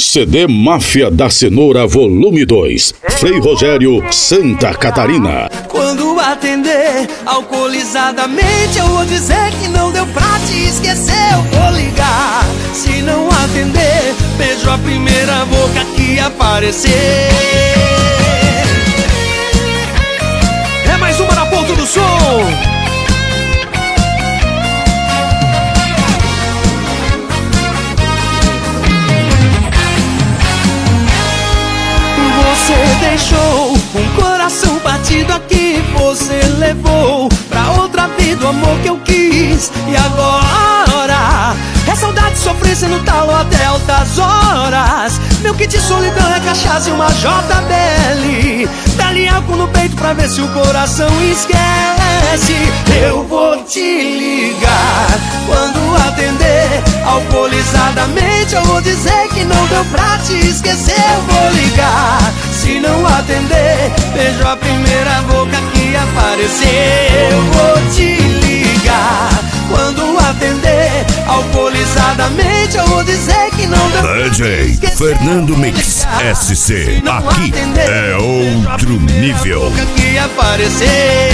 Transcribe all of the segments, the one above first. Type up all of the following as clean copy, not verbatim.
CD Máfia da Cenoura Volume 2, Frei Rogério, Santa Catarina. Quando atender alcoolizadamente, eu vou dizer que não deu pra te esquecer. Eu vou ligar. Se não atender, beijo a primeira boca que aparecer. É mais uma na ponta do som. Você deixou um coração partido aqui. Você levou pra outra vida o amor que eu quis. E agora é saudade, sofrência no talo até altas horas. Meu kit de solidão é cachaça e uma JBL. Dá-lhe álcool no peito pra ver se o coração esquece. Eu vou te ligar quando atender alcoolizadamente. Eu vou dizer que não deu pra te esquecer. Eu vou ligar. Se não atender, beijo a primeira boca que aparecer. Eu vou te ligar quando atender alcoolizadamente. Eu vou dizer que não deu pra te esquecer. Fernando Mix SC. Aqui é outro nível. Boca que aparecer.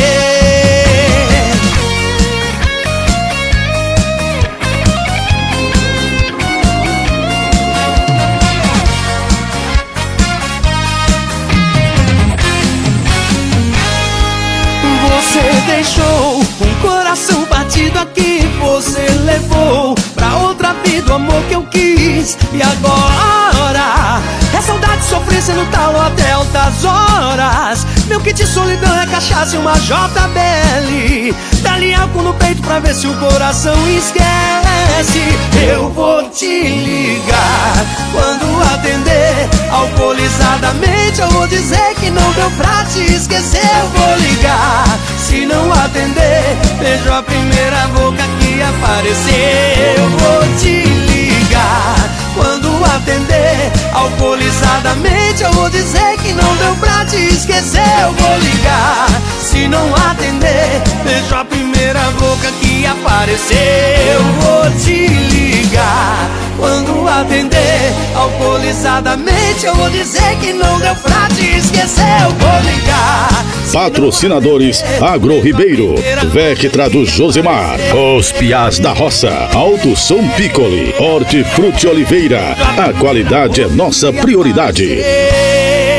Você deixou um coração partido aqui. Você levou pra outra vida o amor que eu quis. E agora é saudade, sofrência no talo até altas horas. Meu kit de solidão é cachaça e uma JBL. Dá-lhe álcool no peito pra ver se o coração esquece. Eu vou te ligar quando atender alcoolizadamente. Eu vou dizer que não deu pra te esquecer. Eu vou ligar. Se não atender, beijo a primeira boca que aparecer. Eu vou te ligar quando atender alcoolizadamente. Eu vou dizer que não deu pra te esquecer. Eu vou ligar. Se não atender, beijo a primeira boca que aparecer. Eu vou te ligar quando atender alcoolizadamente. Eu vou dizer que não deu pra te esquecer. Eu vou ligar. Patrocinadores: Agro Ribeiro, Vectra do Josemar, Os Piás da Roça, Alto Som Piccoli, Hortifruti Oliveira. A qualidade é nossa prioridade.